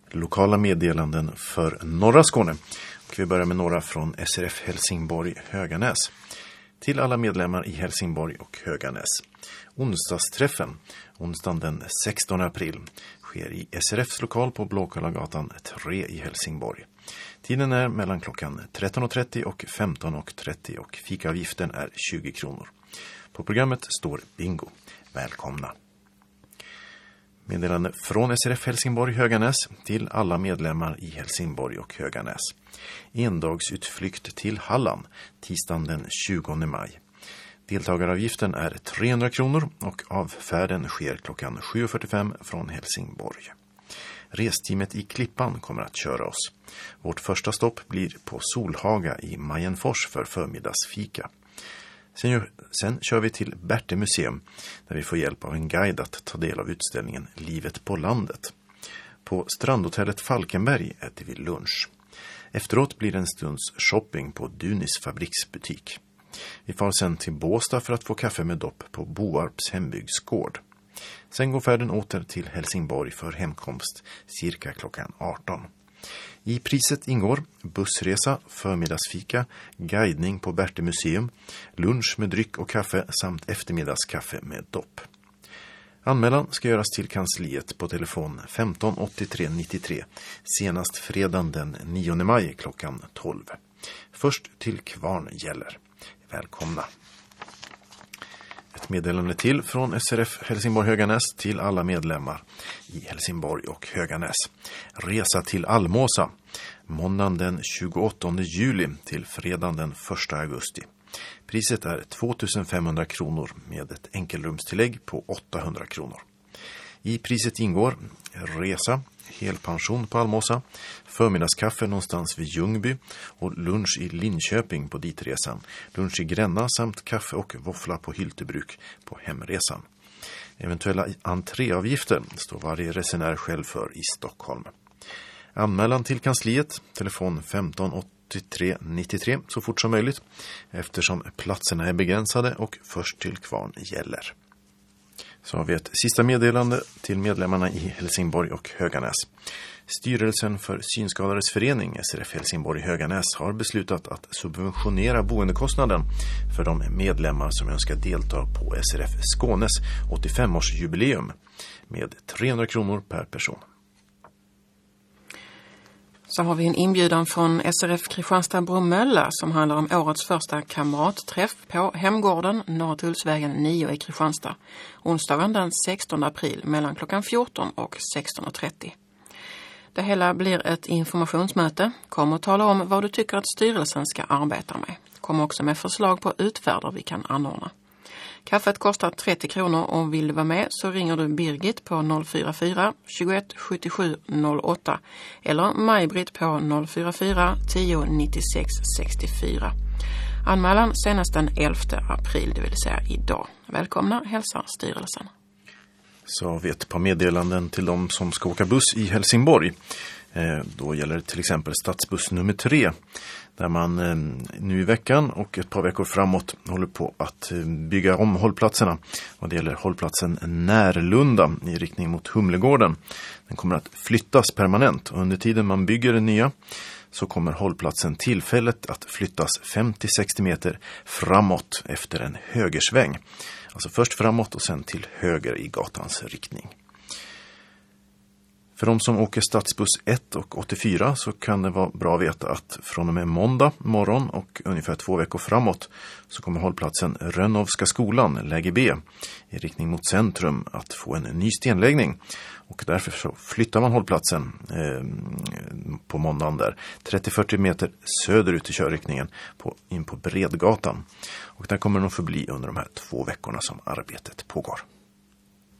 Lokala meddelanden för norra Skåne. Och vi börjar med några från SRF Helsingborg Höganäs. Till alla medlemmar i Helsingborg och Höganäs. Onsdagsträffen, onsdagen den 16 april, sker i SRFs lokal på Blåkullagatan 3 i Helsingborg. Tiden är mellan klockan 13.30 och 15.30 och fikaavgiften är 20 kronor. På programmet står bingo. Välkomna! Meddelande från SRF Helsingborg Höganäs till alla medlemmar i Helsingborg och Höganäs. Endagsutflykt till Halland, tisdagen den 20 maj. Deltagaravgiften är 300 kronor och avfärden sker klockan 7.45 från Helsingborg. Resteamet i Klippan kommer att köra oss. Vårt första stopp blir på Solhaga i Majenfors för förmiddagsfika. Sen kör vi till Bärte museum där vi får hjälp av en guide att ta del av utställningen Livet på landet. På strandhotellet Falkenberg äter vi lunch. Efteråt blir det en stunds shopping på Dunis fabriksbutik. Vi far sen till Båstad för att få kaffe med dopp på Boarps hembygdsgård. Sen går färden åter till Helsingborg för hemkomst cirka klockan 18. I priset ingår bussresa, förmiddagsfika, guidning på Bärte museum, lunch med dryck och kaffe samt eftermiddagskaffe med dopp. Anmälan ska göras till kansliet på telefon 15 83 93 senast fredagen den 9 maj klockan 12. Först till Kvarn gäller. Välkomna! Ett meddelande till från SRF Helsingborg Höganäs till alla medlemmar i Helsingborg och Höganäs. Resa till Almåsa, måndagen den 28 juli till fredagen den 1 augusti. Priset är 2500 kronor med ett enkelrumstillägg på 800 kronor. I priset ingår resa, helpension på Almåsa, förmiddagskaffe någonstans vid Ljungby och lunch i Linköping på ditresan, lunch i Gränna samt kaffe och våffla på Hyltebruk på hemresan. Eventuella entréavgifter står varje resenär själv för i Stockholm. Anmälan till kansliet, telefon 15 83 93 så fort som möjligt eftersom platserna är begränsade och först till Kvarn gäller. Så har vi ett sista meddelande till medlemmarna i Helsingborg och Höganäs. Styrelsen för synskadades förening SRF Helsingborg Höganäs har beslutat att subventionera boendekostnaden för de medlemmar som önskar delta på SRF Skånes 85-årsjubileum med 300 kronor per person. Så har vi en inbjudan från SRF Kristianstad-Bromölla som handlar om årets första kamratträff på Hemgården, Norra Tullsvägen 9 i Kristianstad. Onsdagen den 16 april mellan klockan 14 och 16.30. Det hela blir ett informationsmöte. Kom och tala om vad du tycker att styrelsen ska arbeta med. Kom också med förslag på utfärder vi kan anordna. Kaffet kostar 30 kronor och vill du vara med så ringer du Birgit på 044 21 77 08 eller Maj-Britt på 044 10 96 64. Anmälan senast den 11 april, det vill säga idag. Välkomna, hälsar styrelsen. Så har vi ett par meddelanden till de som ska åka buss i Helsingborg. Då gäller det till exempel stadsbuss nummer 3 där man nu i veckan och ett par veckor framåt håller på att bygga om hållplatserna. Och det gäller hållplatsen Närlunda i riktning mot Humlegården. Den kommer att flyttas permanent och under tiden man bygger den nya så kommer hållplatsen tillfälligt att flyttas 50-60 meter framåt efter en högersväng. Alltså först framåt och sen till höger i gatans riktning. För de som åker stadsbuss 1 och 84 så kan det vara bra att veta att från och med måndag morgon och ungefär 2 veckor framåt så kommer hållplatsen Rönnovska skolan, läge B, i riktning mot centrum att få en ny stenläggning. Och därför så flyttar man hållplatsen på måndagen där 30-40 meter söderut i körriktningen in på Bredgatan. Och där kommer den att förbli under de här 2 veckorna som arbetet pågår.